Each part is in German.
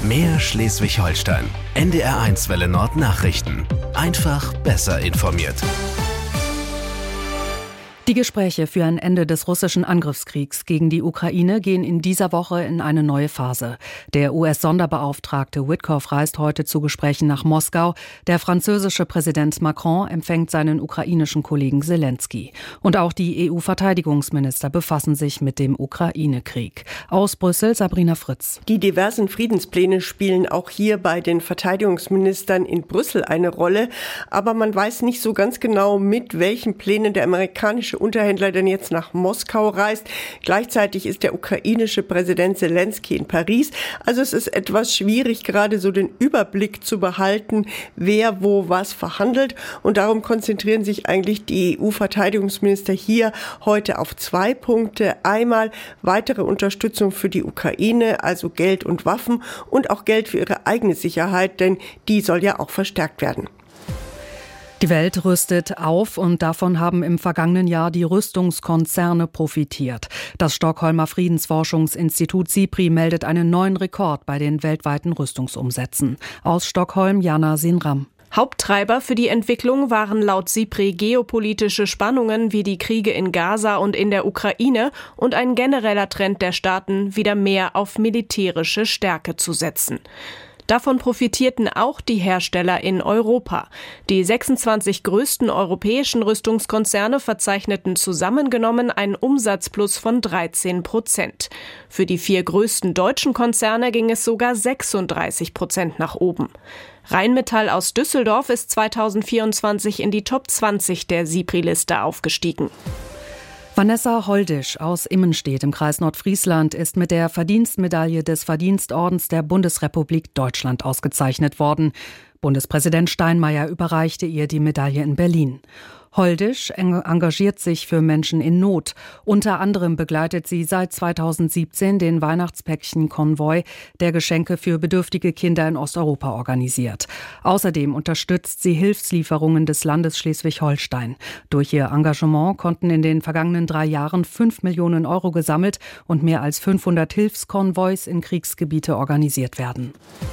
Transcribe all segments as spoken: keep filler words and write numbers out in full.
Mehr Schleswig-Holstein. N D R eins Welle Nord Nachrichten. Einfach besser informiert. Die Gespräche für ein Ende des russischen Angriffskriegs gegen die Ukraine gehen in dieser Woche in eine neue Phase. Der U S-Sonderbeauftragte Witkoff reist heute zu Gesprächen nach Moskau. Der französische Präsident Macron empfängt seinen ukrainischen Kollegen Zelensky. Und auch die E U-Verteidigungsminister befassen sich mit dem Ukraine-Krieg. Aus Brüssel Sabrina Fritz. Die diversen Friedenspläne spielen auch hier bei den Verteidigungsministern in Brüssel eine Rolle. Aber man weiß nicht so ganz genau, mit welchen Plänen der amerikanische Unterhändler denn jetzt nach Moskau reist. Gleichzeitig ist der ukrainische Präsident Zelensky in Paris. Also es ist etwas schwierig, gerade so den Überblick zu behalten, wer wo was verhandelt. Und darum konzentrieren sich eigentlich die E U-Verteidigungsminister hier heute auf zwei Punkte. Einmal weitere Unterstützung für die Ukraine, also Geld und Waffen und auch Geld für ihre eigene Sicherheit, denn die soll ja auch verstärkt werden. Die Welt rüstet auf und davon haben im vergangenen Jahr die Rüstungskonzerne profitiert. Das Stockholmer Friedensforschungsinstitut SIPRI meldet einen neuen Rekord bei den weltweiten Rüstungsumsätzen. Aus Stockholm Jana Sinram. Haupttreiber für die Entwicklung waren laut SIPRI geopolitische Spannungen wie die Kriege in Gaza und in der Ukraine und ein genereller Trend der Staaten, wieder mehr auf militärische Stärke zu setzen. Davon profitierten auch die Hersteller in Europa. Die sechsundzwanzig größten europäischen Rüstungskonzerne verzeichneten zusammengenommen einen Umsatzplus von dreizehn Prozent. Für die vier größten deutschen Konzerne ging es sogar sechsunddreißig Prozent nach oben. Rheinmetall aus Düsseldorf ist zweitausendvierundzwanzig in die Top zwanzig der SIPRI-Liste aufgestiegen. Vanessa Holdisch aus Immenstedt im Kreis Nordfriesland ist mit der Verdienstmedaille des Verdienstordens der Bundesrepublik Deutschland ausgezeichnet worden. Bundespräsident Steinmeier überreichte ihr die Medaille in Berlin. Holdisch engagiert sich für Menschen in Not. Unter anderem begleitet sie seit zweitausendsiebzehn den Weihnachtspäckchen-Konvoi, der Geschenke für bedürftige Kinder in Osteuropa organisiert. Außerdem unterstützt sie Hilfslieferungen des Landes Schleswig-Holstein. Durch ihr Engagement konnten in den vergangenen drei Jahren fünf Millionen Euro gesammelt und mehr als fünfhundert Hilfskonvois in Kriegsgebiete organisiert werden.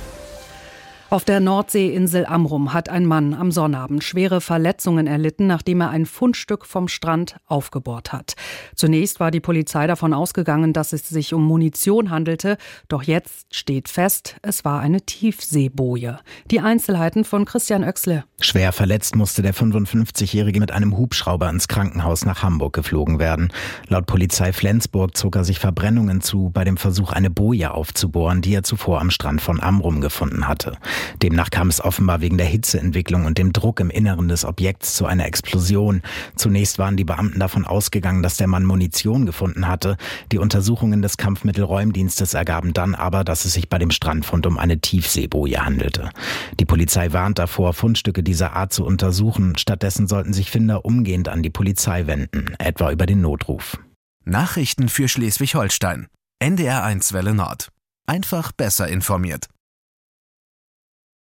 Auf der Nordseeinsel Amrum hat ein Mann am Sonnabend schwere Verletzungen erlitten, nachdem er ein Fundstück vom Strand aufgebohrt hat. Zunächst war die Polizei davon ausgegangen, dass es sich um Munition handelte. Doch jetzt steht fest, es war eine Tiefseeboje. Die Einzelheiten von Christian Oechsle. Schwer verletzt musste der fünfundfünfzigjährige mit einem Hubschrauber ins Krankenhaus nach Hamburg geflogen werden. Laut Polizei Flensburg zog er sich Verbrennungen zu bei dem Versuch, eine Boje aufzubohren, die er zuvor am Strand von Amrum gefunden hatte. Demnach kam es offenbar wegen der Hitzeentwicklung und dem Druck im Inneren des Objekts zu einer Explosion. Zunächst waren die Beamten davon ausgegangen, dass der Mann Munition gefunden hatte. Die Untersuchungen des Kampfmittelräumdienstes ergaben dann aber, dass es sich bei dem Strandfund um eine Tiefseeboje handelte. Die Polizei warnt davor, Fundstücke dieser Art zu untersuchen. Stattdessen sollten sich Finder umgehend an die Polizei wenden, etwa über den Notruf. Nachrichten für Schleswig-Holstein. N D R eins Welle Nord. Einfach besser informiert.